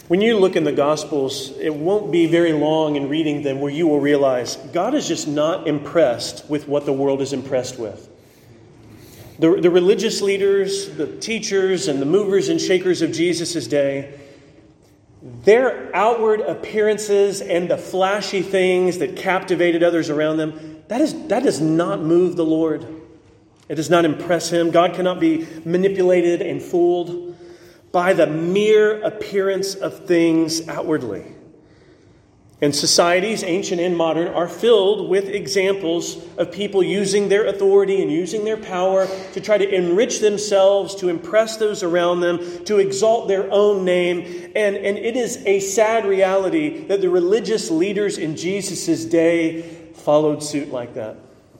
When you look in the Gospels, it won't be very long in reading them where you will realize God is just not impressed with what the world is impressed with. The religious leaders, the teachers, and the movers and shakers of Jesus' day, their outward appearances and the flashy things that captivated others around them, that does not move the Lord. It does not impress Him. God cannot be manipulated and fooled by the mere appearance of things outwardly. And societies, ancient and modern, are filled with examples of people using their authority and using their power to try to enrich themselves, to impress those around them, to exalt their own name. And it is a sad reality that the religious leaders in Jesus' day followed suit like that.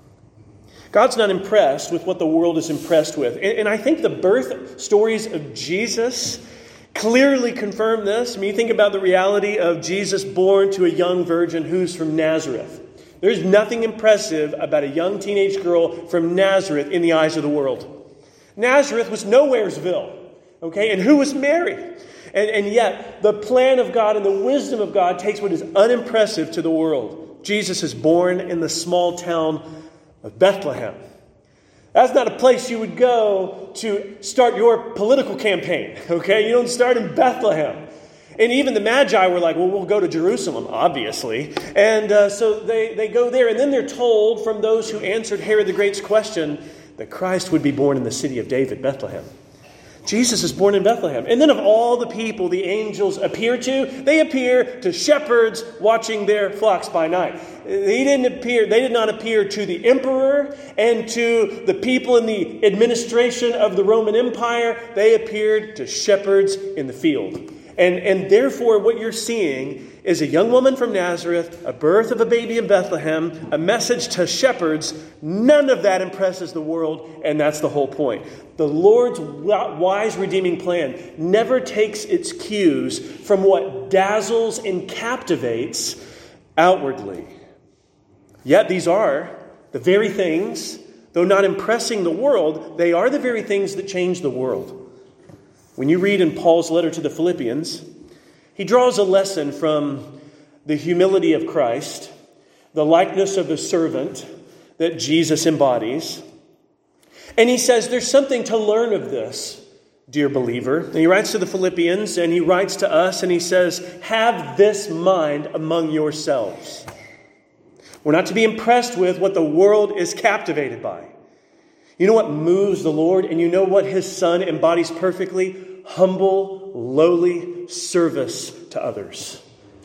God's not impressed with what the world is impressed with. And I think the birth stories of Jesus clearly confirm this. I mean, you think about the reality of Jesus born to a young virgin who's from Nazareth. There's nothing impressive about a young teenage girl from Nazareth in the eyes of the world. Nazareth was Nowheresville, okay? And who was Mary? And yet, the plan of God and the wisdom of God takes what is unimpressive to the world. Jesus is born in the small town of Bethlehem. That's not a place you would go to start your political campaign, okay? You don't start in Bethlehem. And even the Magi were like, well, we'll go to Jerusalem, obviously. And so they go there, and then they're told from those who answered Herod the Great's question that Christ would be born in the city of David, Bethlehem. Jesus is born in Bethlehem. And then of all the people the angels appear to, they appear to shepherds watching their flocks by night. They did not appear to the emperor and to the people in the administration of the Roman Empire. They appeared to shepherds in the field. And therefore what you're seeing is a young woman from Nazareth, a birth of a baby in Bethlehem, a message to shepherds. None of that impresses the world, and that's the whole point. The Lord's wise redeeming plan never takes its cues from what dazzles and captivates outwardly. Yet these are the very things, though not impressing the world, they are the very things that change the world. When you read in Paul's letter to the Philippians, he draws a lesson from the humility of Christ, the likeness of the servant that Jesus embodies. And he says there's something to learn of this, dear believer. And he writes to the Philippians and he writes to us and he says, have this mind among yourselves. We're not to be impressed with what the world is captivated by. You know what moves the Lord, and you know what His Son embodies perfectly? Humble, lowly service to others.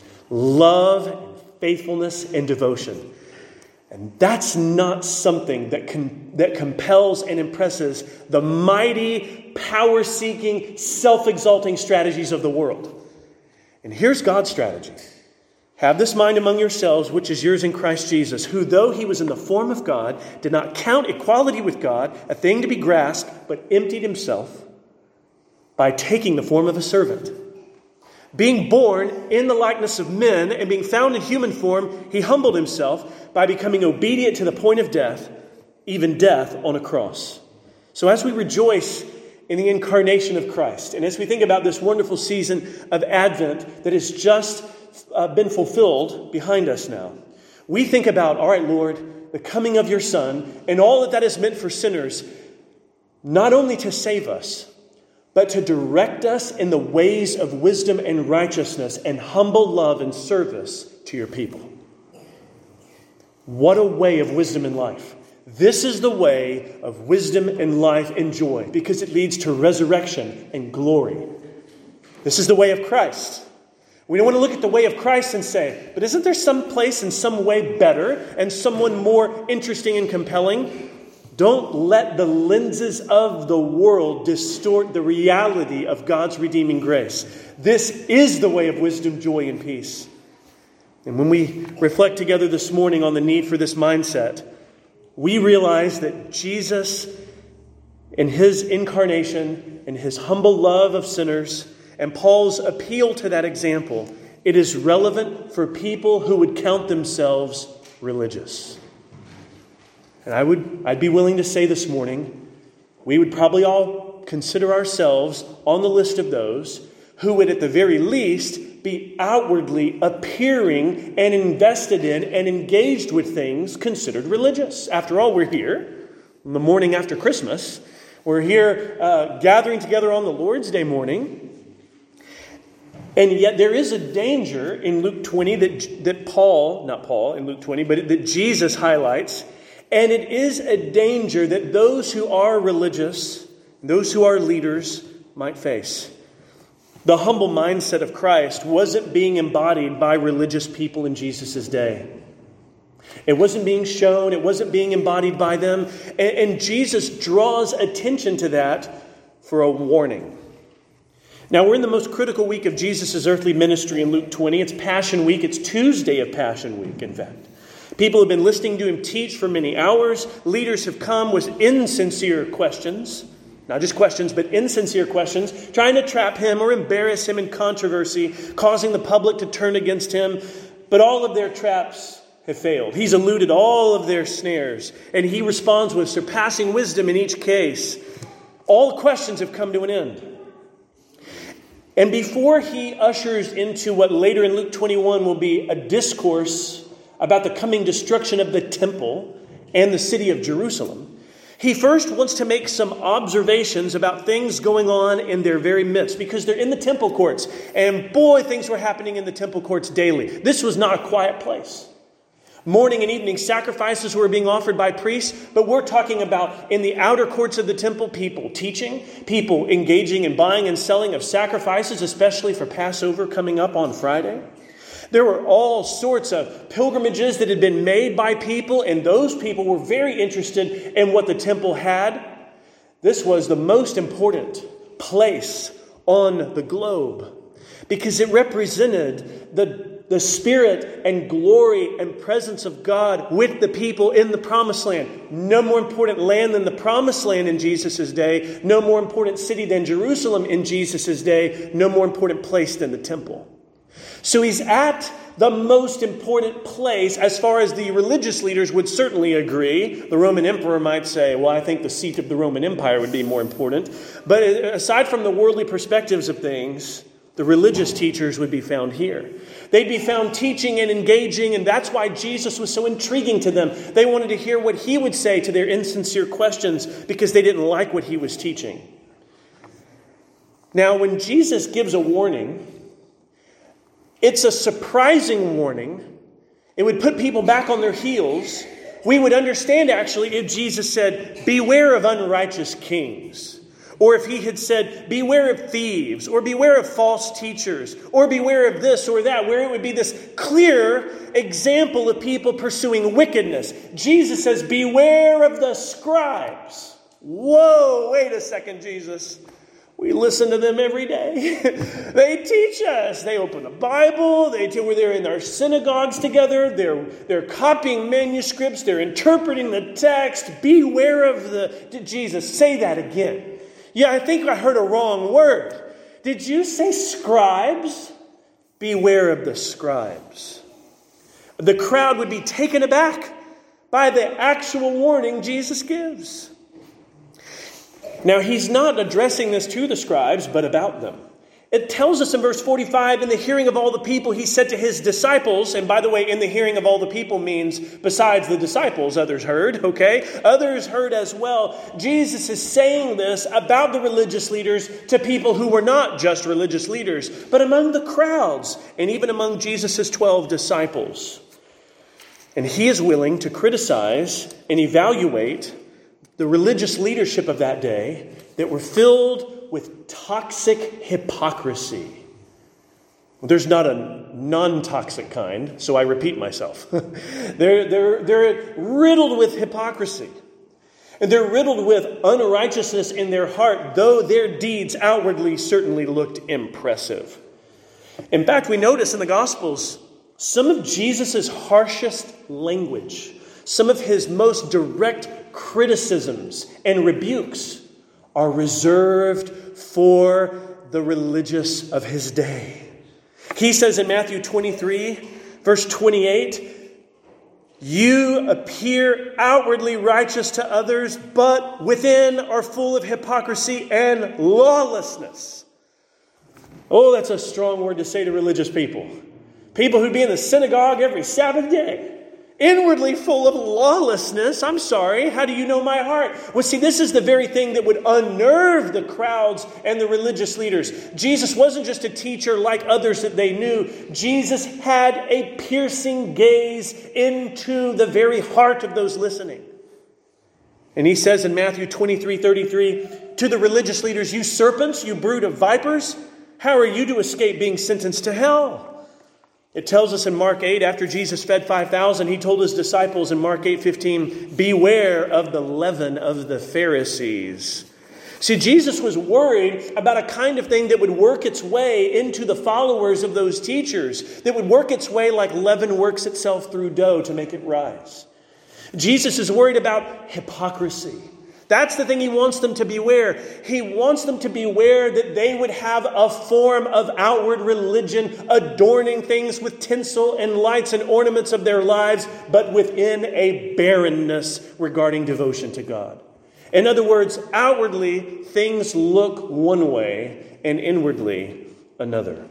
Love, and faithfulness, and devotion. And that's not something that compels and impresses the mighty, power-seeking, self-exalting strategies of the world. And here's God's strategy. Have this mind among yourselves, which is yours in Christ Jesus, who, though He was in the form of God, did not count equality with God a thing to be grasped, but emptied Himself by taking the form of a servant. Being born in the likeness of men and being found in human form, He humbled Himself by becoming obedient to the point of death, even death on a cross. So as we rejoice in the incarnation of Christ, and as we think about this wonderful season of Advent that has just been fulfilled behind us now, we think about, all right, Lord, the coming of your Son and all that is meant for sinners, not only to save us, but to direct us in the ways of wisdom and righteousness and humble love and service to your people. What a way of wisdom in life. This is the way of wisdom and life and joy because it leads to resurrection and glory. This is the way of Christ. We don't want to look at the way of Christ and say, but isn't there some place and some way better and someone more interesting and compelling? Don't let the lenses of the world distort the reality of God's redeeming grace. This is the way of wisdom, joy, and peace. And when we reflect together this morning on the need for this mindset, we realize that Jesus, in His incarnation, in His humble love of sinners, and Paul's appeal to that example, it is relevant for people who would count themselves religious. And I'd be willing to say this morning, we would probably all consider ourselves on the list of those who would at the very least be outwardly appearing and invested in and engaged with things considered religious. After all, we're here on the morning after Christmas. We're here gathering together on the Lord's Day morning. And yet there is a danger in Luke 20 that Jesus highlights. And it is a danger that those who are religious, those who are leaders, might face. The humble mindset of Christ wasn't being embodied by religious people in Jesus' day. It wasn't being shown. It wasn't being embodied by them. And Jesus draws attention to that for a warning. Now, we're in the most critical week of Jesus' earthly ministry in Luke 20. It's Passion Week. It's Tuesday of Passion Week, in fact. People have been listening to him teach for many hours. Leaders have come with insincere questions. Not just questions, but insincere questions, trying to trap him or embarrass him in controversy, causing the public to turn against him. But all of their traps have failed. He's eluded all of their snares, and he responds with surpassing wisdom in each case. All questions have come to an end. And before he ushers into what later in Luke 21 will be a discourse about the coming destruction of the temple and the city of Jerusalem, he first wants to make some observations about things going on in their very midst, because they're in the temple courts. And boy, things were happening in the temple courts daily. This was not a quiet place. Morning and evening sacrifices were being offered by priests, but we're talking about in the outer courts of the temple, people teaching, people engaging in buying and selling of sacrifices, especially for Passover coming up on Friday. There were all sorts of pilgrimages that had been made by people, and those people were very interested in what the temple had. This was the most important place on the globe because it represented the spirit and glory and presence of God with the people in the promised land. No more important land than the promised land in Jesus' day. No more important city than Jerusalem in Jesus' day. No more important place than the temple. So he's at the most important place as far as the religious leaders would certainly agree. The Roman emperor might say, well, I think the seat of the Roman Empire would be more important. But aside from the worldly perspectives of things, the religious teachers would be found here. They'd be found teaching and engaging, and that's why Jesus was so intriguing to them. They wanted to hear what he would say to their insincere questions because they didn't like what he was teaching. Now, when Jesus gives a warning, it's a surprising warning. It would put people back on their heels. We would understand, actually, if Jesus said, beware of unrighteous kings. Or if he had said, beware of thieves, or beware of false teachers, or beware of this or that, where it would be this clear example of people pursuing wickedness. Jesus says, beware of the scribes. Whoa, wait a second, Jesus. We listen to them every day. They teach us. They open the Bible. They're in our synagogues together. They're copying manuscripts. They're interpreting the text. Beware of the... Jesus, say that again. Yeah, I think I heard a wrong word. Did you say scribes? Beware of the scribes. The crowd would be taken aback by the actual warning Jesus gives. Now, he's not addressing this to the scribes, but about them. It tells us in verse 45, in the hearing of all the people, he said to his disciples, and by the way, in the hearing of all the people means besides the disciples, others heard, okay? Others heard as well. Jesus is saying this about the religious leaders to people who were not just religious leaders, but among the crowds, and even among Jesus' 12 disciples. And he is willing to criticize and evaluate the religious leadership of that day that were filled with toxic hypocrisy. There's not a non-toxic kind, so I repeat myself. They're riddled with hypocrisy. And they're riddled with unrighteousness in their heart, though their deeds outwardly certainly looked impressive. In fact, we notice in the Gospels some of Jesus' harshest language, some of his most direct criticisms and rebukes are reserved for the religious of his day. He says in Matthew 23, verse 28, you appear outwardly righteous to others, but within are full of hypocrisy and lawlessness. Oh, that's a strong word to say to religious people. People who'd be in the synagogue every Sabbath day. Inwardly full of lawlessness. I'm sorry, how do you know my heart? Well, see, this is the very thing that would unnerve the crowds and the religious leaders. Jesus wasn't just a teacher like others that they knew. Jesus had a piercing gaze into the very heart of those listening. And he says in Matthew 23:33, to the religious leaders, you serpents, you brood of vipers, how are you to escape being sentenced to hell? It tells us in Mark 8, after Jesus fed 5,000, he told his disciples in Mark 8:15, beware of the leaven of the Pharisees. See, Jesus was worried about a kind of thing that would work its way into the followers of those teachers, that would work its way like leaven works itself through dough to make it rise. Jesus is worried about hypocrisy. That's the thing he wants them to beware. He wants them to beware that they would have a form of outward religion, adorning things with tinsel and lights and ornaments of their lives, but within a barrenness regarding devotion to God. In other words, outwardly, things look one way and inwardly another.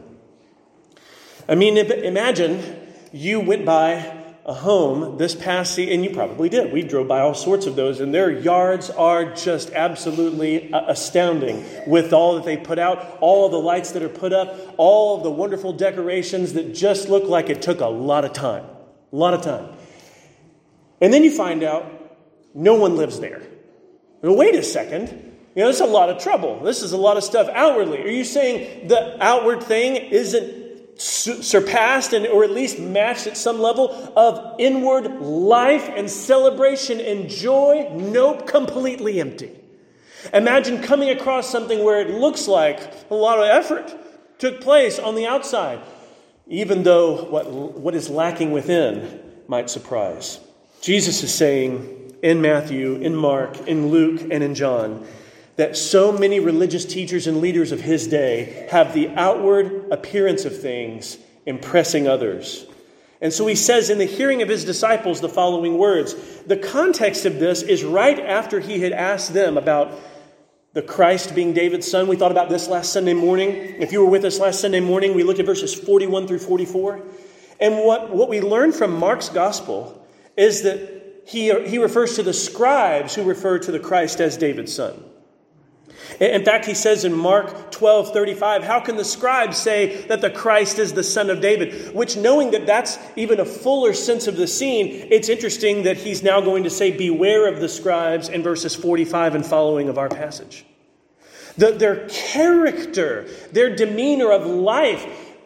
I mean, imagine you went by a home this past season, and you probably did. We drove by all sorts of those, and their yards are just absolutely astounding with all that they put out, all of the lights that are put up, all of the wonderful decorations that just look like it took a lot of time. A lot of time. And then you find out no one lives there. Well, wait a second. This is a lot of trouble. This is a lot of stuff outwardly. Are you saying the outward thing isn't surpassed or at least matched at some level of inward life and celebration and joy? Nope, completely empty. Imagine coming across something where it looks like a lot of effort took place on the outside, even though what is lacking within might surprise. Jesus is saying in Matthew, in Mark, in Luke, and in John, that so many religious teachers and leaders of his day have the outward appearance of things impressing others. And so he says in the hearing of his disciples the following words. The context of this is right after he had asked them about the Christ being David's son. We thought about this last Sunday morning. If you were with us last Sunday morning, we looked at verses 41 through 44. And what we learned from Mark's gospel is that he refers to the scribes who refer to the Christ as David's son. In fact, he says in Mark 12:35, how can the scribes say that the Christ is the son of David? Which, knowing that that's even a fuller sense of the scene, it's interesting that he's now going to say, beware of the scribes in verses 45 and following of our passage. Their character, their demeanor of life,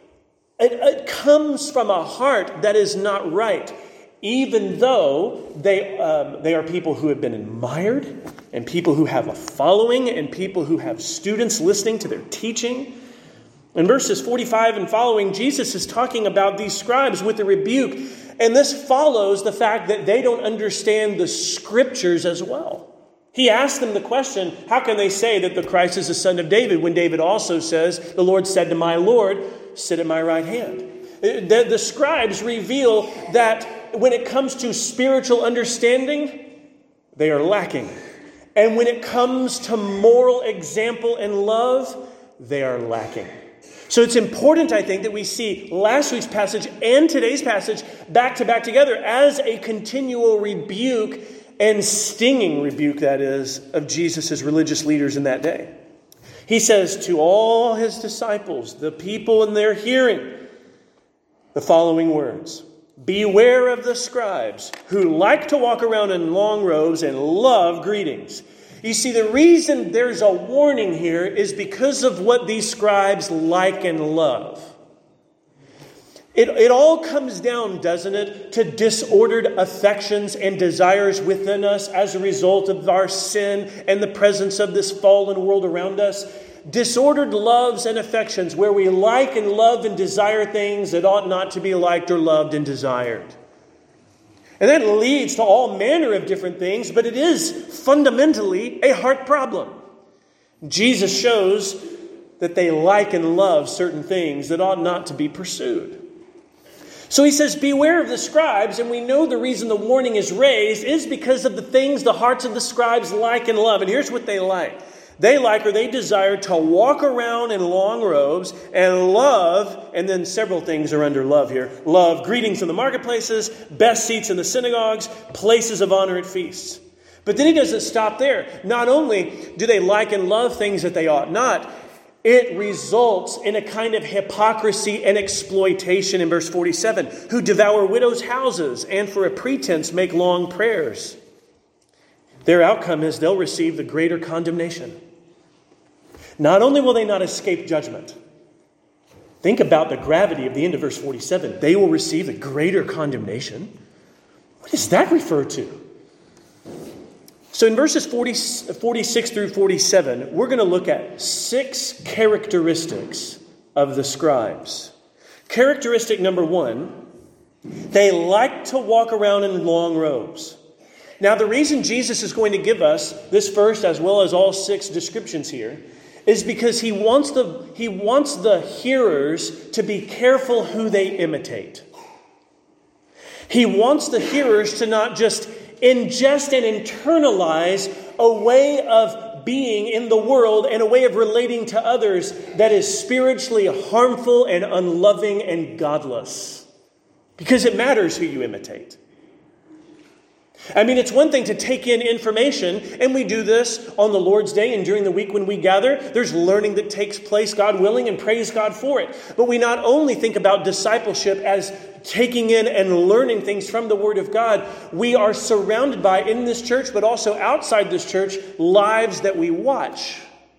it comes from a heart that is not right. Even though they are people who have been admired and people who have a following and people who have students listening to their teaching. In verses 45 and following, Jesus is talking about these scribes with a rebuke. And this follows the fact that they don't understand the scriptures as well. He asked them the question, how can they say that the Christ is the son of David when David also says, the Lord said to my Lord, sit at my right hand. The scribes reveal that when it comes to spiritual understanding, they are lacking. And when it comes to moral example and love, they are lacking. So it's important, I think, that we see last week's passage and today's passage back to back together as a continual rebuke and stinging rebuke, that is, of Jesus' religious leaders in that day. He says to all his disciples, the people in their hearing, the following words. Beware of the scribes who like to walk around in long robes and love greetings. You see, the reason there's a warning here is because of what these scribes like and love. It all comes down, doesn't it, to disordered affections and desires within us as a result of our sin and the presence of this fallen world around us. Disordered loves and affections where we like and love and desire things that ought not to be liked or loved and desired. And that leads to all manner of different things, but it is fundamentally a heart problem. Jesus shows that they like and love certain things that ought not to be pursued. So he says, beware of the scribes, and we know the reason the warning is raised is because of the things the hearts of the scribes like and love. And here's what they like. They desire to walk around in long robes and love, and then several things are under love here. Love greetings in the marketplaces, best seats in the synagogues, places of honor at feasts. But then he doesn't stop there. Not only do they like and love things that they ought not, it results in a kind of hypocrisy and exploitation in verse 47. Who devour widows' houses and for a pretense make long prayers. Their outcome is they'll receive the greater condemnation. Not only will they not escape judgment, think about the gravity of the end of verse 47. They will receive the greater condemnation. What does that refer to? So in verses 46 through 47, we're going to look at 6 characteristics of the scribes. Characteristic number 1, they like to walk around in long robes. Now, the reason Jesus is going to give us this first, as well as all 6 descriptions here, is because he wants the hearers to be careful who they imitate. He wants the hearers to not just ingest and internalize a way of being in the world and a way of relating to others that is spiritually harmful and unloving and godless. Because it matters who you imitate. I mean, it's one thing to take in information, and we do this on the Lord's Day and during the week when we gather. There's learning that takes place, God willing, and praise God for it. But we not only think about discipleship as taking in and learning things from the Word of God, we are surrounded by, in this church, but also outside this church, lives that we watch.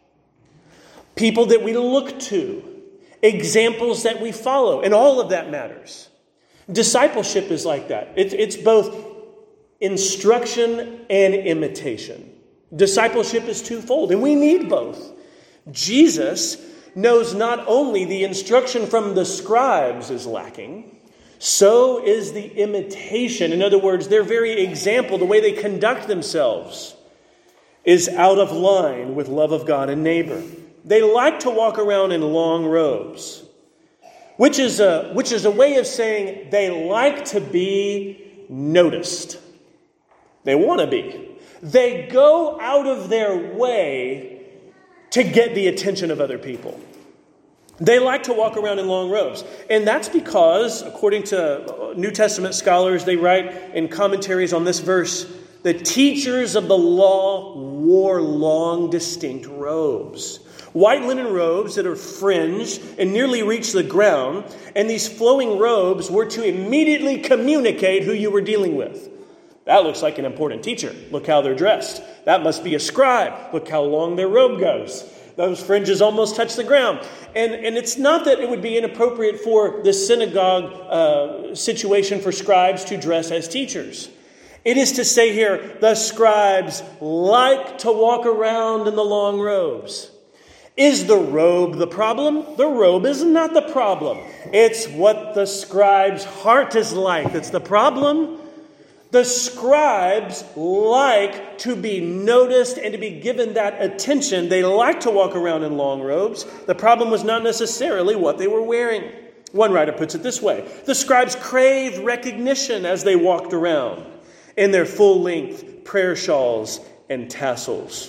People that we look to. Examples that we follow. And all of that matters. Discipleship is like that. It's both instruction and imitation. Discipleship is twofold, and we need both. Jesus knows not only the instruction from the scribes is lacking, so is the imitation. In other words, their very example, the way they conduct themselves, is out of line with love of God and neighbor. They like to walk around in long robes, which is a way of saying they like to be noticed. They want to be. They go out of their way to get the attention of other people. They like to walk around in long robes. And that's because, according to New Testament scholars, they write in commentaries on this verse, the teachers of the law wore long, distinct robes. White linen robes that are fringed and nearly reach the ground. And these flowing robes were to immediately communicate who you were dealing with. That looks like an important teacher. Look how they're dressed. That must be a scribe. Look how long their robe goes. Those fringes almost touch the ground. And it's not that it would be inappropriate for the synagogue situation for scribes to dress as teachers. It is to say here, the scribes like to walk around in the long robes. Is the robe the problem? The robe is not the problem. It's what the scribe's heart is like that's the problem. The scribes like to be noticed and to be given that attention. They like to walk around in long robes. The problem was not necessarily what they were wearing. One writer puts it this way. The scribes craved recognition as they walked around in their full-length prayer shawls and tassels.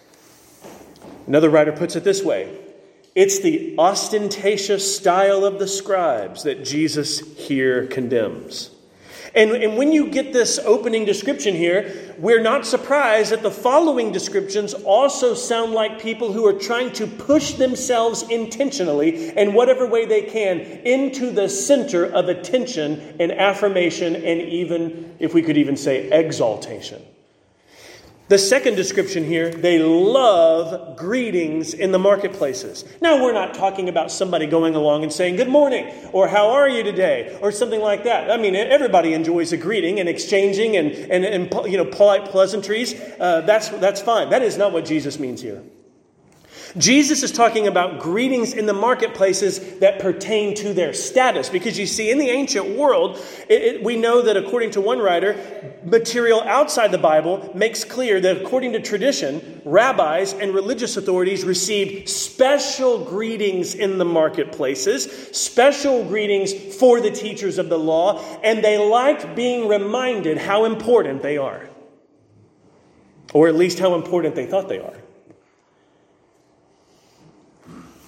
Another writer puts it this way. It's the ostentatious style of the scribes that Jesus here condemns. And when you get this opening description here, we're not surprised that the following descriptions also sound like people who are trying to push themselves intentionally, in whatever way they can, into the center of attention and affirmation and even, if we could even say, exaltation. The second description here, they love greetings in the marketplaces. Now, we're not talking about somebody going along and saying, good morning, or how are you today, or something like that. I mean, everybody enjoys a greeting and exchanging and polite pleasantries. That's fine. That is not what Jesus means here. Jesus is talking about greetings in the marketplaces that pertain to their status. Because you see, in the ancient world, we know that according to one writer, material outside the Bible makes clear that according to tradition, rabbis and religious authorities received special greetings in the marketplaces, special greetings for the teachers of the law, and they liked being reminded how important they are. Or at least how important they thought they are.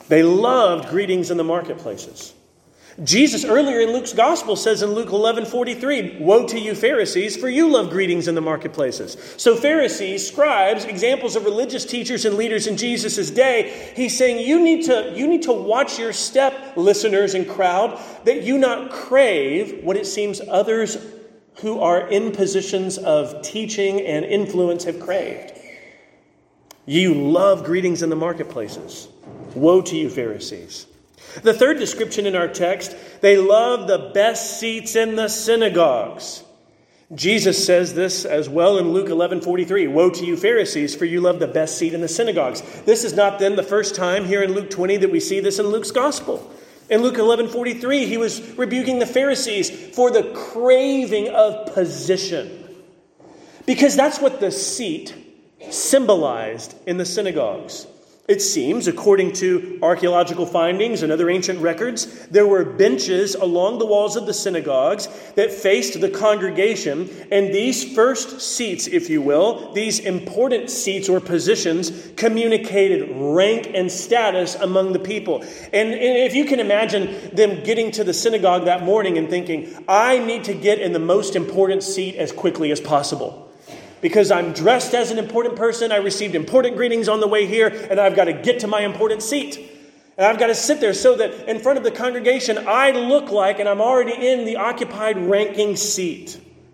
They loved greetings in the marketplaces. Jesus, earlier in Luke's gospel, says in Luke 11:43, "Woe to you, Pharisees, for you love greetings in the marketplaces." So Pharisees, scribes, examples of religious teachers and leaders in Jesus' day, he's saying you need to watch your step, listeners and crowd, that you not crave what it seems others who are in positions of teaching and influence have craved. You love greetings in the marketplaces. Woe to you, Pharisees. The third description in our text, they love the best seats in the synagogues. Jesus says this as well in Luke 11:43. "Woe to you, Pharisees, for you love the best seat in the synagogues." This is not then the first time here in Luke 20 that we see this in Luke's gospel. In Luke 11:43, he was rebuking the Pharisees for the craving of position. Because that's what the seat symbolized in the synagogues. It seems, according to archaeological findings and other ancient records, there were benches along the walls of the synagogues that faced the congregation. And these first seats, if you will, these important seats or positions, communicated rank and status among the people. And if you can imagine them getting to the synagogue that morning and thinking, I need to get in the most important seat as quickly as possible. Because I'm dressed as an important person, I received important greetings on the way here, and I've got to get to my important seat. And I've got to sit there so that in front of the congregation, I look like, and I'm already in the occupied ranking seat.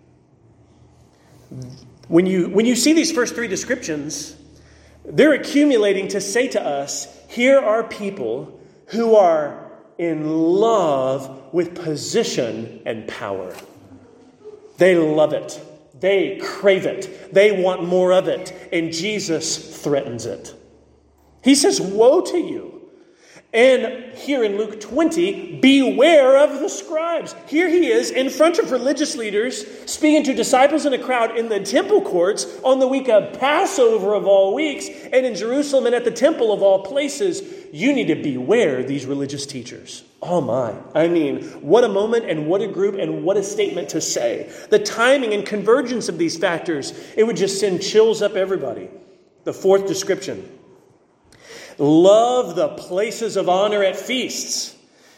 When you see these first three descriptions, they're accumulating to say to us, here are people who are in love with position and power. They love it. They crave it. They want more of it. And Jesus threatens it. He says, woe to you. And here in Luke 20, beware of the scribes. Here he is in front of religious leaders, speaking to disciples in a crowd in the temple courts on the week of Passover of all weeks, and in Jerusalem and at the temple of all places. You need to beware these religious teachers. Oh my. I mean, what a moment and what a group and what a statement to say. The timing and convergence of these factors, it would just send chills up everybody. The fourth description. Love the places of honor at feasts.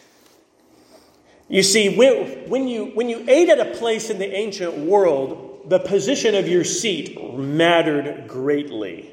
You see, when you ate at a place in the ancient world, the position of your seat mattered greatly.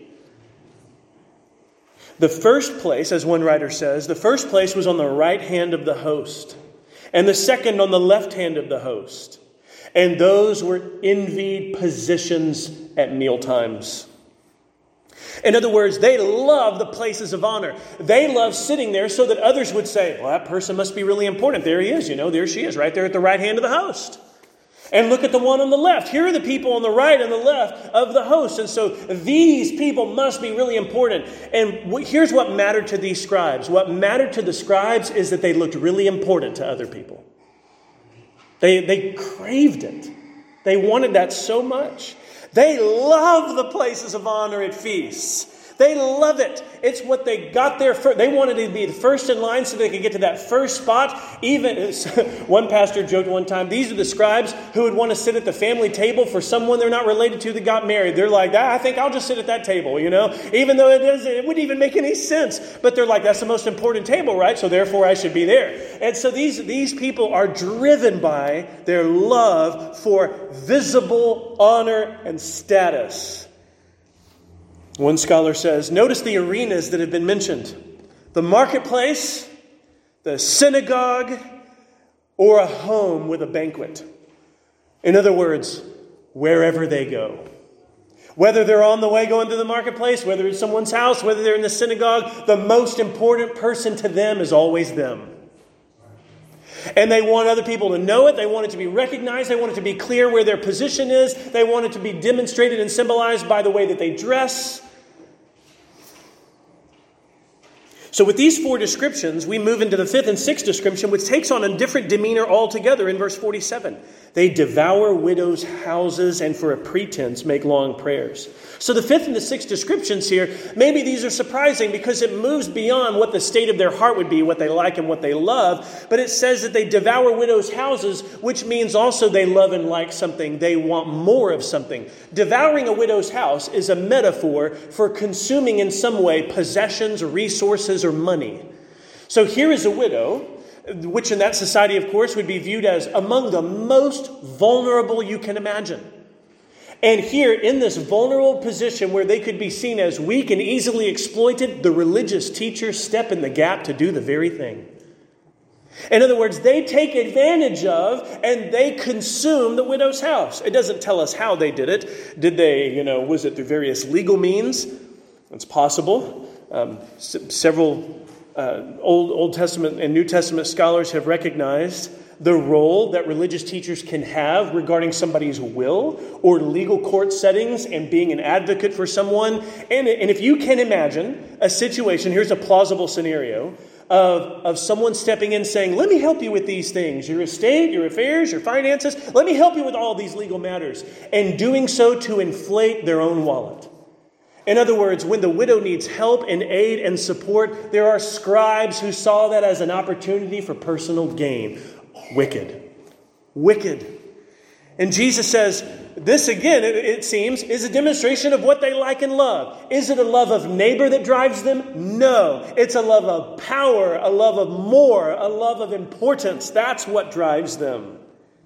The first place, as one writer says, the first place was on the right hand of the host, and the second on the left hand of the host. And those were envied positions at mealtimes. In other words, they love the places of honor. They love sitting there so that others would say, well, that person must be really important. There he is, there she is, right there at the right hand of the host. And look at the one on the left. Here are the people on the right and the left of the host. And so these people must be really important. And here's what mattered to these scribes. What mattered to the scribes is that they looked really important to other people. They craved it. They wanted that so much. They love the places of honor at feasts. They love it. It's what they got there first. They wanted to be the first in line so they could get to that first spot. Even one pastor joked one time, these are the scribes who would want to sit at the family table for someone they're not related to that got married. They're like, I think I'll just sit at that table, even though it wouldn't even make any sense. But they're like, that's the most important table, right? So therefore I should be there. And so these people are driven by their love for visible honor and status. One scholar says, notice the arenas that have been mentioned. The marketplace, the synagogue, or a home with a banquet. In other words, wherever they go. Whether they're on the way going to the marketplace, whether it's someone's house, whether they're in the synagogue, the most important person to them is always them. And they want other people to know it. They want it to be recognized. They want it to be clear where their position is. They want it to be demonstrated and symbolized by the way that they dress. So with these four descriptions, we move into the fifth and sixth description, which takes on a different demeanor altogether in verse 47. They devour widows' houses and for a pretense make long prayers. So the fifth and the sixth descriptions here, maybe these are surprising because it moves beyond what the state of their heart would be, what they like and what they love. But it says that they devour widows' houses, which means also they love and like something. They want more of something. Devouring a widow's house is a metaphor for consuming in some way possessions, resources, or money. So here is a widow, which in that society, of course, would be viewed as among the most vulnerable you can imagine. And here, in this vulnerable position where they could be seen as weak and easily exploited, the religious teachers step in the gap to do the very thing. In other words, they take advantage of and they consume the widow's house. It doesn't tell us how they did it. Did they, was it through various legal means? It's possible. Several Old Testament and New Testament scholars have recognized the role that religious teachers can have regarding somebody's will or legal court settings and being an advocate for someone. And if you can imagine a situation, here's a plausible scenario of someone stepping in saying, let me help you with these things, your estate, your affairs, your finances. Let me help you with all these legal matters. And doing so to inflate their own wallet. In other words, when the widow needs help and aid and support, there are scribes who saw that as an opportunity for personal gain. Wicked. And Jesus says, this again, it seems, is a demonstration of what they like and love. Is it a love of neighbor that drives them? No. It's a love of power, a love of more, a love of importance. That's what drives them.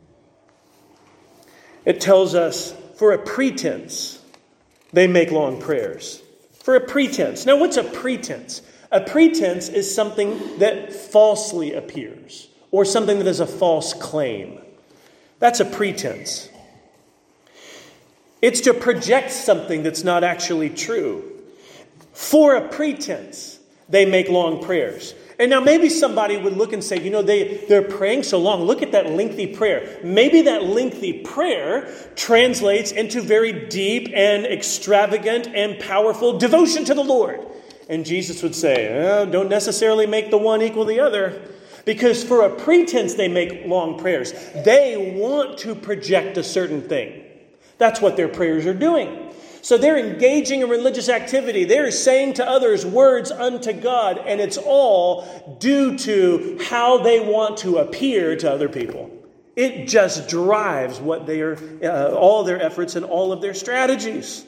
It tells us, for a pretense, they make long prayers. For a pretense. Now, what's a pretense? A pretense is something that falsely appears, or something that is a false claim. That's a pretense. It's to project something that's not actually true. For a pretense, they make long prayers. And now maybe somebody would look and say, they're praying so long. Look at that lengthy prayer. Maybe that lengthy prayer translates into very deep and extravagant and powerful devotion to the Lord. And Jesus would say, don't necessarily make the one equal the other. Because for a pretense, they make long prayers. They want to project a certain thing. That's what their prayers are doing. So they're engaging in religious activity. They're saying to others words unto God. And it's all due to how they want to appear to other people. It just drives what they are, all their efforts and all of their strategies.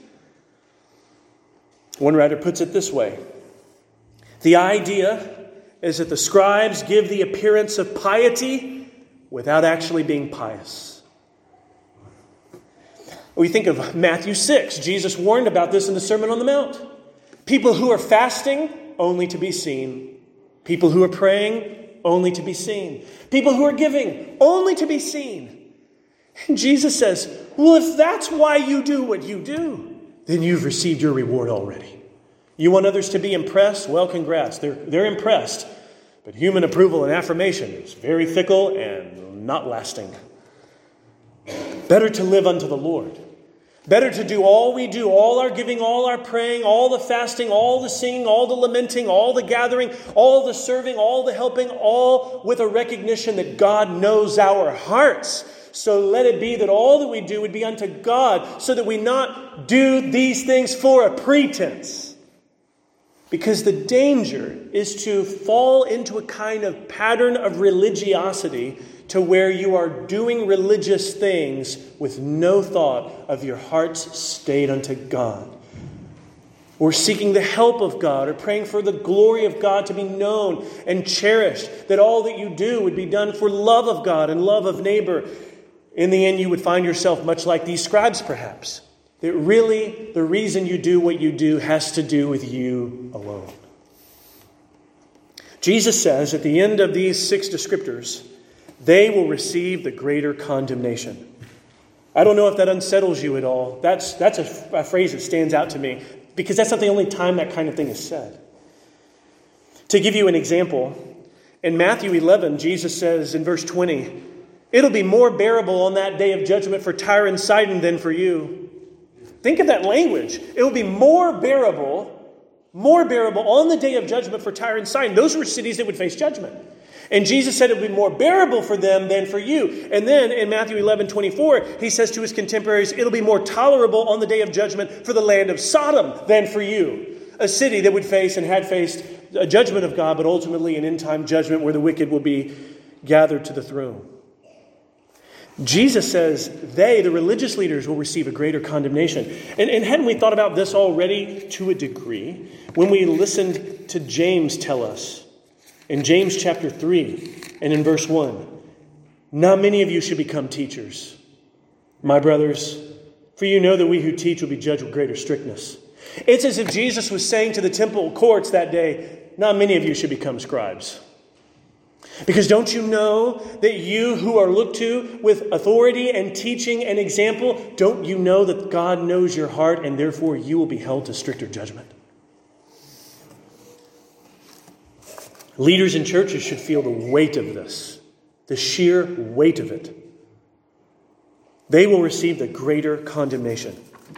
One writer puts it this way. The idea is that the scribes give the appearance of piety without actually being pious. We think of Matthew 6. Jesus warned about this in the Sermon on the Mount. People who are fasting, only to be seen. People who are praying, only to be seen. People who are giving, only to be seen. And Jesus says, well, if that's why you do what you do, then you've received your reward already. You want others to be impressed? Well, congrats. They're impressed. But human approval and affirmation is very fickle and not lasting. Better to live unto the Lord. Better to do all we do, all our giving, all our praying, all the fasting, all the singing, all the lamenting, all the gathering, all the serving, all the helping, all with a recognition that God knows our hearts. So let it be that all that we do would be unto God, so that we not do these things for a pretense. Because the danger is to fall into a kind of pattern of religiosity to where you are doing religious things with no thought of your heart's stayed unto God. Or seeking the help of God, or praying for the glory of God to be known and cherished. That all that you do would be done for love of God and love of neighbor. In the end, you would find yourself much like these scribes, perhaps. That really, the reason you do what you do has to do with you alone. Jesus says at the end of these 6 descriptors, they will receive the greater condemnation. I don't know if that unsettles you at all. That's a phrase that stands out to me, because that's not the only time that kind of thing is said. To give you an example, in Matthew 11, Jesus says in verse 20, it'll be more bearable on that day of judgment for Tyre and Sidon than for you. Think of that language. It will be more bearable on the day of judgment for Tyre and Sidon. Those were cities that would face judgment. And Jesus said it would be more bearable for them than for you. And then in Matthew 11:24, he says to his contemporaries, it'll be more tolerable on the day of judgment for the land of Sodom than for you. A city that would face and had faced a judgment of God, but ultimately an end-time judgment where the wicked will be gathered to the throne. Jesus says they, the religious leaders, will receive a greater condemnation. And hadn't we thought about this already to a degree when we listened to James tell us In James chapter 3 and in verse 1, not many of you should become teachers, my brothers, for you know that we who teach will be judged with greater strictness. It's as if Jesus was saying to the temple courts that day, not many of you should become scribes. Because don't you know that you who are looked to with authority and teaching and example, don't you know that God knows your heart and therefore you will be held to stricter judgment? Leaders in churches should feel the weight of this, the sheer weight of it. They will receive the greater condemnation.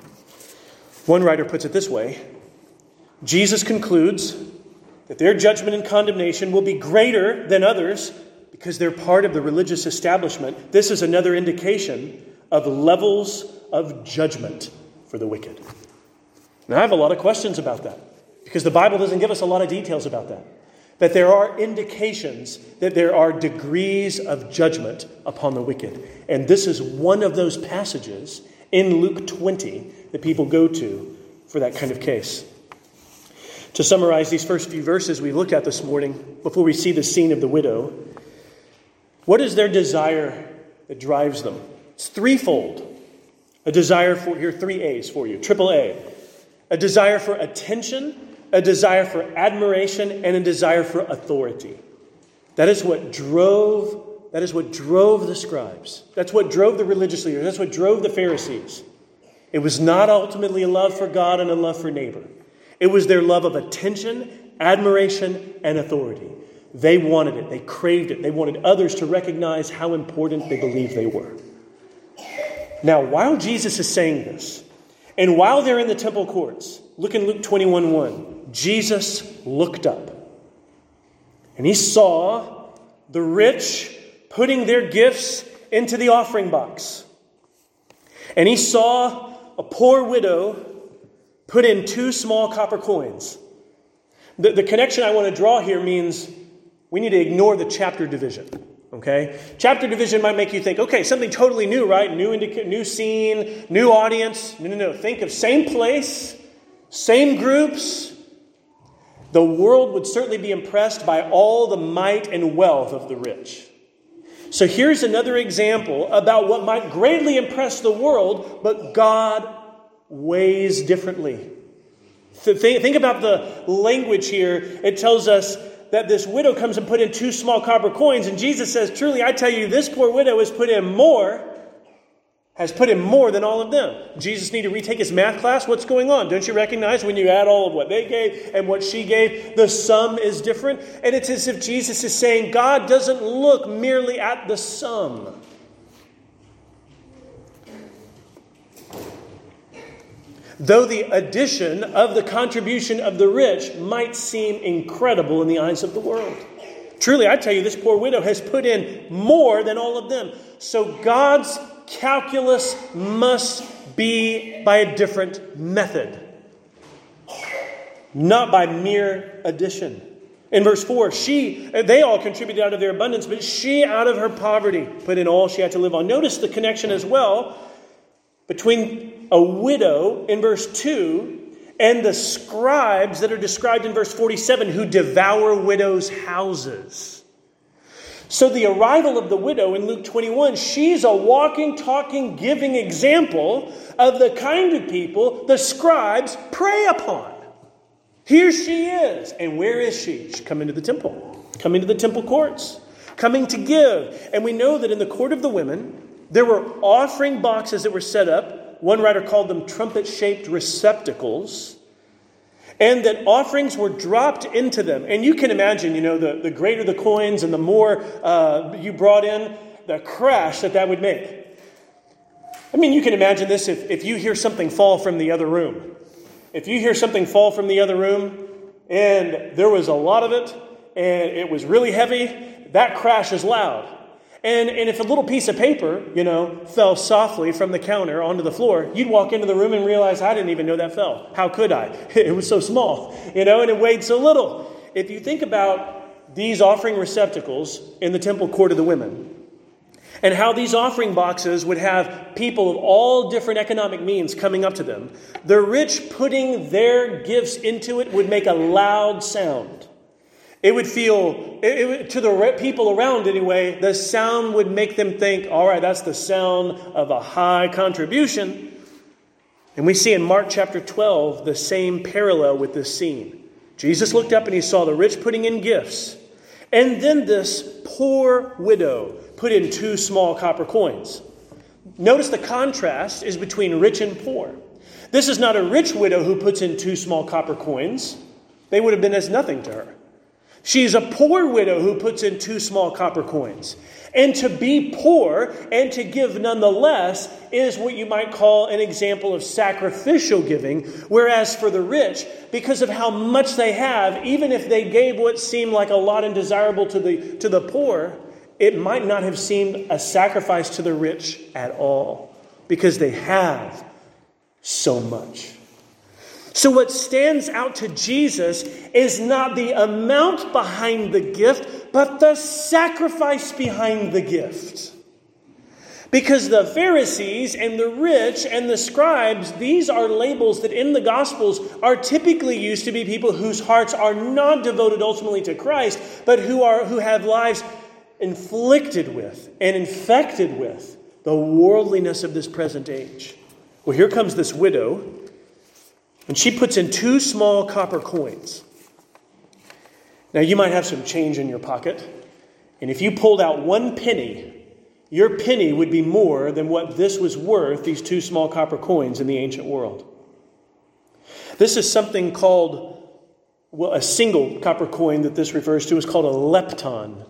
One writer puts it this way: Jesus concludes that their judgment and condemnation will be greater than others because they're part of the religious establishment. This is another indication of levels of judgment for the wicked. Now, I have a lot of questions about that because the Bible doesn't give us a lot of details about that. That there are indications that there are degrees of judgment upon the wicked. And this is one of those passages in Luke 20 that people go to for that kind of case. To summarize these first few verses we looked at this morning, before we see the scene of the widow, what is their desire that drives them? It's threefold. A desire for, here are 3 A's for you, triple A. A desire for attention, a desire for admiration, and a desire for authority. That is what drove the scribes. That's what drove the religious leaders. That's what drove the Pharisees. It was not ultimately a love for God and a love for neighbor. It was their love of attention, admiration, and authority. They wanted it. They craved it. They wanted others to recognize how important they believed they were. Now, while Jesus is saying this, and while they're in the temple courts, look in Luke 21:1. Jesus looked up. And he saw the rich putting their gifts into the offering box. And he saw a poor widow put in 2 small copper coins. The connection I want to draw here means we need to ignore the chapter division. Okay? Chapter division might make you think, okay, something totally new, right? New scene, new audience. No. Think of same place, same groups. The world would certainly be impressed by all the might and wealth of the rich. So here's another example about what might greatly impress the world, but God weighs differently. Think about the language here. It tells us that this widow comes and put in 2 small copper coins, and Jesus says, truly, I tell you, this poor widow has put in more than all of them. Jesus need to retake his math class? What's going on? Don't you recognize when you add all of what they gave and what she gave, the sum is different? And it's as if Jesus is saying God doesn't look merely at the sum. Though the addition of the contribution of the rich might seem incredible in the eyes of the world. Truly, I tell you, this poor widow has put in more than all of them. So God's calculus must be by a different method, not by mere addition. In verse 4, they all contributed out of their abundance, but she out of her poverty put in all she had to live on. Notice the connection as well between a widow in verse 2 and the scribes that are described in verse 47 who devour widows' houses. So the arrival of the widow in Luke 21, she's a walking, talking, giving example of the kind of people the scribes prey upon. Here she is. And where is she? She's coming to the temple, coming to the temple courts, coming to give. And we know that in the court of the women, there were offering boxes that were set up. One writer called them trumpet-shaped receptacles. And that offerings were dropped into them. And you can imagine, the greater the coins and the more you brought in, the crash that would make. I mean, you can imagine this if you hear something fall from the other room. If you hear something fall from the other room and there was a lot of it and it was really heavy, that crash is loud. And if a little piece of paper, fell softly from the counter onto the floor, you'd walk into the room and realize, I didn't even know that fell. How could I? It was so small, and it weighed so little. If you think about these offering receptacles in the temple court of the women, and how these offering boxes would have people of all different economic means coming up to them, the rich putting their gifts into it would make a loud sound. It would feel, to the people around anyway, the sound would make them think, all right, that's the sound of a high contribution. And we see in Mark chapter 12 the same parallel with this scene. Jesus looked up and he saw the rich putting in gifts. And then this poor widow put in 2 small copper coins. Notice the contrast is between rich and poor. This is not a rich widow who puts in 2 small copper coins. They would have been as nothing to her. She's a poor widow who puts in 2 small copper coins. And to be poor and to give nonetheless is what you might call an example of sacrificial giving. Whereas for the rich, because of how much they have, even if they gave what seemed like a lot and desirable to the poor, it might not have seemed a sacrifice to the rich at all. Because they have so much. So what stands out to Jesus is not the amount behind the gift, but the sacrifice behind the gift. Because the Pharisees and the rich and the scribes, these are labels that in the Gospels are typically used to be people whose hearts are not devoted ultimately to Christ, but who have lives inflicted with and infected with the worldliness of this present age. Well, here comes this widow. And she puts in 2 small copper coins. Now, you might have some change in your pocket. And if you pulled out 1 penny, your penny would be more than what this was worth, these 2 small copper coins in the ancient world. This is something called, a single copper coin that this refers to is called a lepton.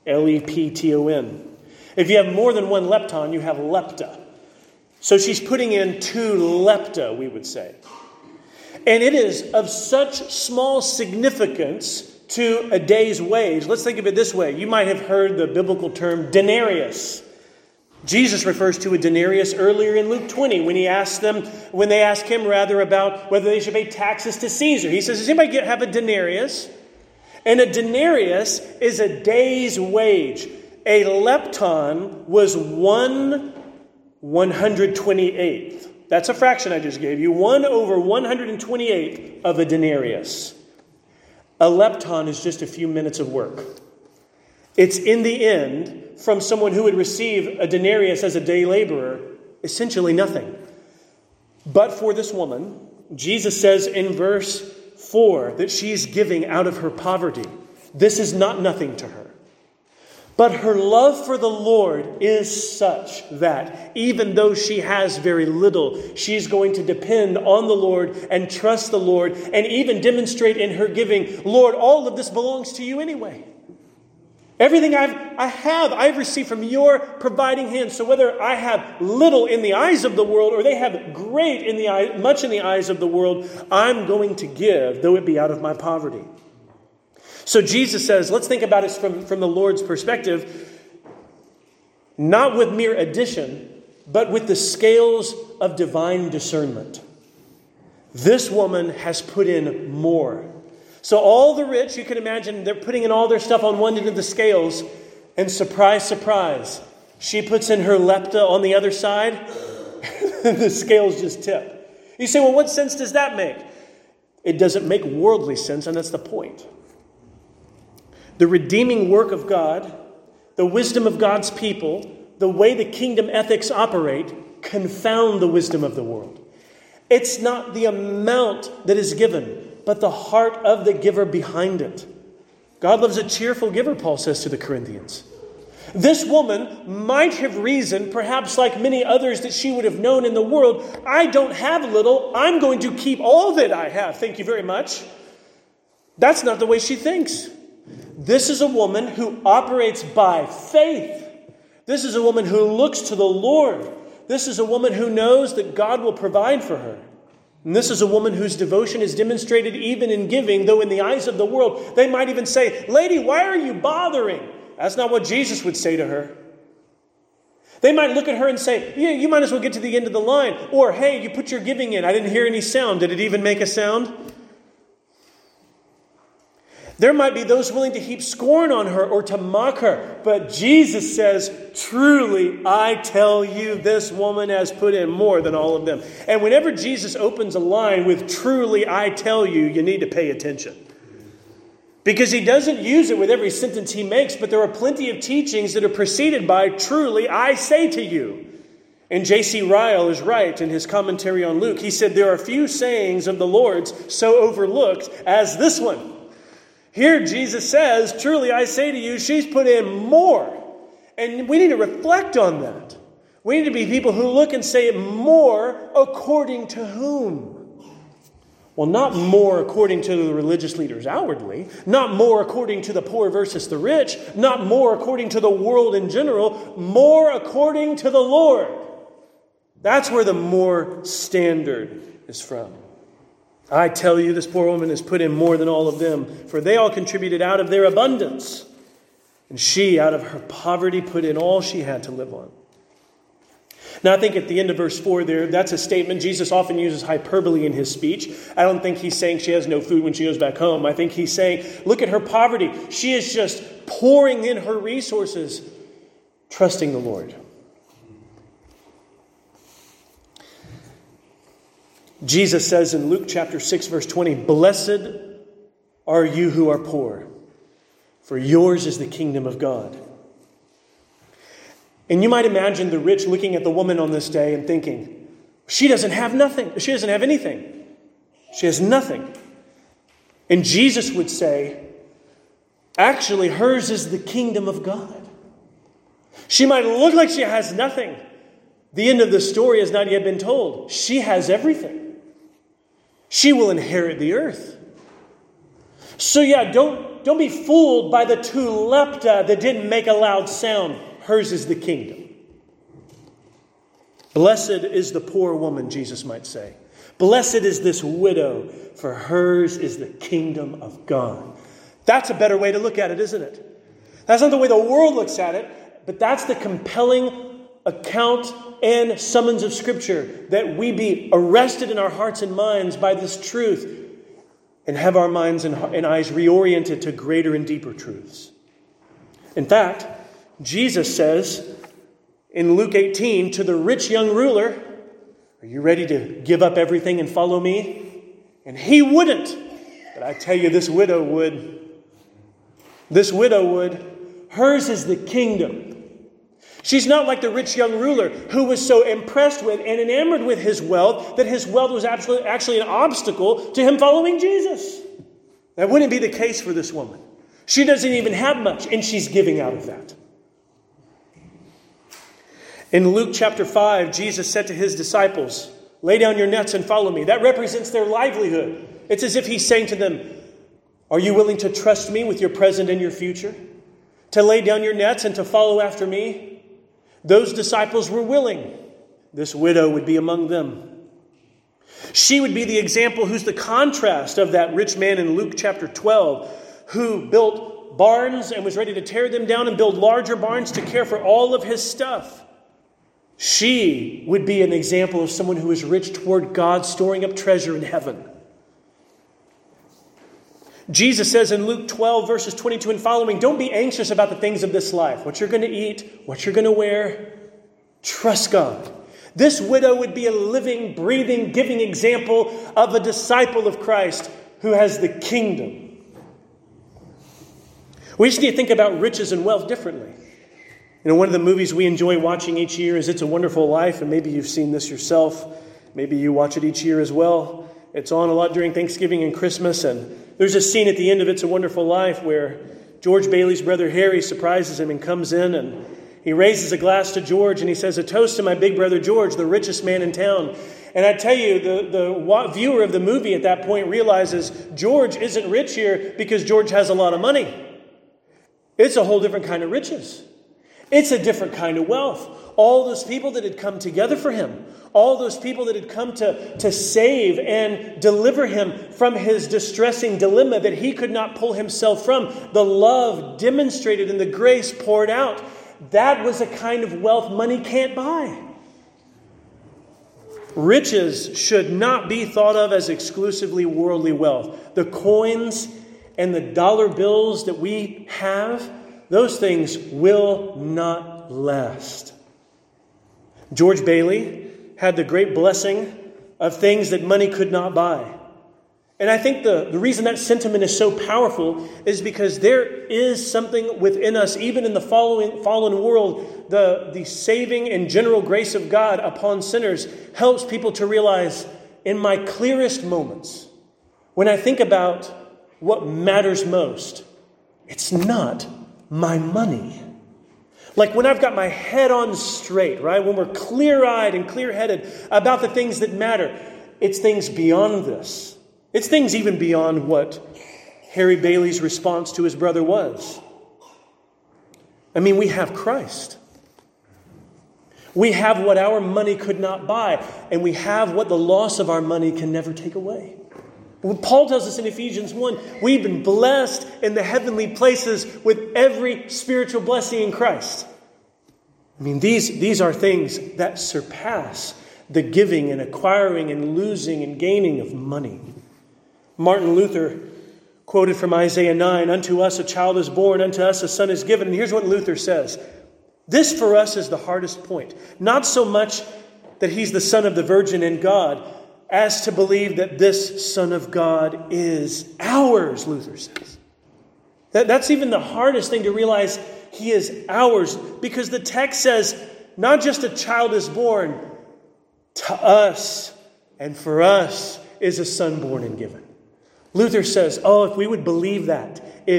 Lepton. If you have more than 1 lepton, you have lepta. So she's putting in 2 lepta, we would say. And it is of such small significance to a day's wage. Let's think of it this way. You might have heard the biblical term denarius. Jesus refers to a denarius earlier in Luke 20 when they ask him about whether they should pay taxes to Caesar. He says, does anybody have a denarius? And a denarius is a day's wage. A lepton was 1/128th. That's a fraction I just gave you. 1/128th of a denarius. A lepton is just a few minutes of work. It's in the end, from someone who would receive a denarius as a day laborer, essentially nothing. But for this woman, Jesus says in verse 4 that she's giving out of her poverty. This is not nothing to her. But her love for the Lord is such that even though she has very little, she's going to depend on the Lord and trust the Lord and even demonstrate in her giving, Lord, all of this belongs to you anyway. Everything I've received from your providing hand. So whether I have little in the eyes of the world or they have much in the eyes of the world, I'm going to give, though it be out of my poverty. So Jesus says, let's think about it from the Lord's perspective, not with mere addition, but with the scales of divine discernment. This woman has put in more. So all the rich, you can imagine, they're putting in all their stuff on one end of the scales, and surprise, surprise, she puts in her lepta on the other side, the scales just tip. You say, well, what sense does that make? It doesn't make worldly sense, and that's the point. The redeeming work of God, the wisdom of God's people, the way the kingdom ethics operate, confound the wisdom of the world. It's not the amount that is given, but the heart of the giver behind it. God loves a cheerful giver, Paul says to the Corinthians. This woman might have reasoned, perhaps like many others that she would have known in the world, I don't have little, I'm going to keep all that I have. Thank you very much. That's not the way she thinks. This is a woman who operates by faith. This is a woman who looks to the Lord. This is a woman who knows that God will provide for her. And this is a woman whose devotion is demonstrated even in giving, though in the eyes of the world, they might even say, lady, why are you bothering? That's not what Jesus would say to her. They might look at her and say, yeah, you might as well get to the end of the line. Or, hey, you put your giving in. I didn't hear any sound. Did it even make a sound? There might be those willing to heap scorn on her or to mock her. But Jesus says, truly, I tell you, this woman has put in more than all of them. And whenever Jesus opens a line with truly, I tell you, you need to pay attention. Because he doesn't use it with every sentence he makes, but there are plenty of teachings that are preceded by, truly, I say to you. And J.C. Ryle is right in his commentary on Luke. He said, there are few sayings of the Lord's so overlooked as this one. Here Jesus says, truly I say to you, she's put in more. And we need to reflect on that. We need to be people who look and say more according to whom? Well, not more according to the religious leaders outwardly, not more according to the poor versus the rich, not more according to the world in general, more according to the Lord. That's where the more standard is from. I tell you, this poor woman has put in more than all of them, for they all contributed out of their abundance. And she, out of her poverty, put in all she had to live on. Now, I think at the end of verse 4 there, that's a statement. Jesus often uses hyperbole in his speech. I don't think he's saying she has no food when she goes back home. I think he's saying, look at her poverty. She is just pouring in her resources, trusting the Lord. Jesus says in Luke chapter 6, verse 20, blessed are you who are poor, for yours is the kingdom of God. And you might imagine the rich looking at the woman on this day and thinking, she doesn't have nothing. She doesn't have anything. She has nothing. And Jesus would say, actually, hers is the kingdom of God. She might look like she has nothing. The end of the story has not yet been told. She has everything. She will inherit the earth. So yeah, don't be fooled by the two lepta that didn't make a loud sound. Hers is the kingdom. Blessed is the poor woman, Jesus might say. Blessed is this widow, for hers is the kingdom of God. That's a better way to look at it, isn't it? That's not the way the world looks at it, but that's the compelling account and summons of Scripture, that we be arrested in our hearts and minds by this truth and have our minds and eyes reoriented to greater and deeper truths. In fact, Jesus says in Luke 18 to the rich young ruler, are you ready to give up everything and follow me? And he wouldn't. But I tell you, this widow would. This widow would. Hers is the kingdom. She's not like the rich young ruler who was so impressed with and enamored with his wealth that his wealth was actually an obstacle to him following Jesus. That wouldn't be the case for this woman. She doesn't even have much, and she's giving out of that. In Luke chapter 5, Jesus said to his disciples, lay down your nets and follow me. That represents their livelihood. It's as if he's saying to them, are you willing to trust me with your present and your future? To lay down your nets and to follow after me? Those disciples were willing. This widow would be among them. She would be the example who's the contrast of that rich man in Luke chapter 12 who built barns and was ready to tear them down and build larger barns to care for all of his stuff. She would be an example of someone who is rich toward God, storing up treasure in heaven. Jesus says in Luke 12, verses 22 and following, don't be anxious about the things of this life, what you're going to eat, what you're going to wear. Trust God. This widow would be a living, breathing, giving example of a disciple of Christ who has the kingdom. We just need to think about riches and wealth differently. You know, one of the movies we enjoy watching each year is It's a Wonderful Life, and maybe you've seen this yourself. Maybe you watch it each year as well. It's on a lot during Thanksgiving and Christmas, and there's a scene at the end of It's a Wonderful Life where George Bailey's brother Harry surprises him and comes in, and he raises a glass to George, and he says, a toast to my big brother George, the richest man in town. And I tell you, the viewer of the movie at that point realizes George isn't rich here because George has a lot of money. It's a whole different kind of riches. It's a different kind of wealth. All those people that had come together for him, all those people that had come to save and deliver him from his distressing dilemma that he could not pull himself from, the love demonstrated and the grace poured out, that was a kind of wealth money can't buy. Riches should not be thought of as exclusively worldly wealth. The coins and the dollar bills that we have, those things will not last. George Bailey had the great blessing of things that money could not buy. And I think the reason that sentiment is so powerful is because there is something within us, even in the fallen world, the saving and general grace of God upon sinners helps people to realize, in my clearest moments, when I think about what matters most, it's not my money. Like when I've got my head on straight, right? When we're clear-eyed and clear-headed about the things that matter, it's things beyond this. It's things even beyond what Harry Bailey's response to his brother was. I mean, we have Christ. We have what our money could not buy, and we have what the loss of our money can never take away. Paul tells us in Ephesians 1, we've been blessed in the heavenly places with every spiritual blessing in Christ. I mean, these are things that surpass the giving and acquiring and losing and gaining of money. Martin Luther quoted from Isaiah 9, "Unto us a child is born, unto us a son is given." And here's what Luther says. This for us is the hardest point. Not so much that he's the son of the Virgin and God, as to believe that this Son of God is ours, Luther says. That's even the hardest thing to realize. He is ours. Because the text says, not just a child is born, to us and for us is a son born and given. Luther says, if we would believe that,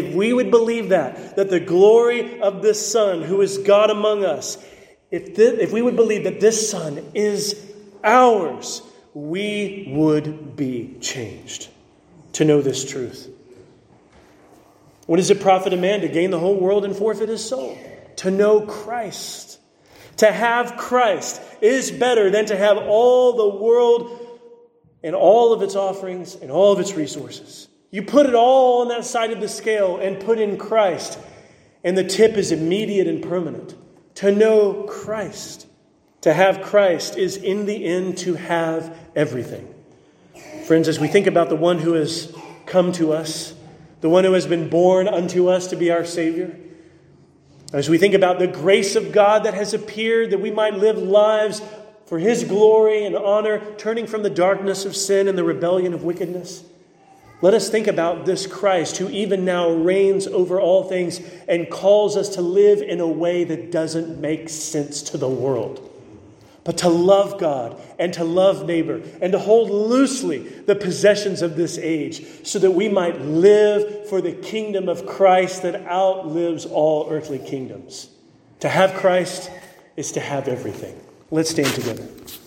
that the glory of this Son who is God among us, if we would believe that this Son is ours, we would be changed to know this truth. What does it profit a man to gain the whole world and forfeit his soul? To know Christ. To have Christ is better than to have all the world and all of its offerings and all of its resources. You put it all on that side of the scale and put in Christ, and the tip is immediate and permanent. To know Christ. To have Christ is in the end to have everything. Friends, as we think about the one who has come to us, the one who has been born unto us to be our Savior, as we think about the grace of God that has appeared that we might live lives for His glory and honor, turning from the darkness of sin and the rebellion of wickedness, let us think about this Christ who even now reigns over all things and calls us to live in a way that doesn't make sense to the world. But to love God and to love neighbor and to hold loosely the possessions of this age so that we might live for the kingdom of Christ that outlives all earthly kingdoms. To have Christ is to have everything. Let's stand together.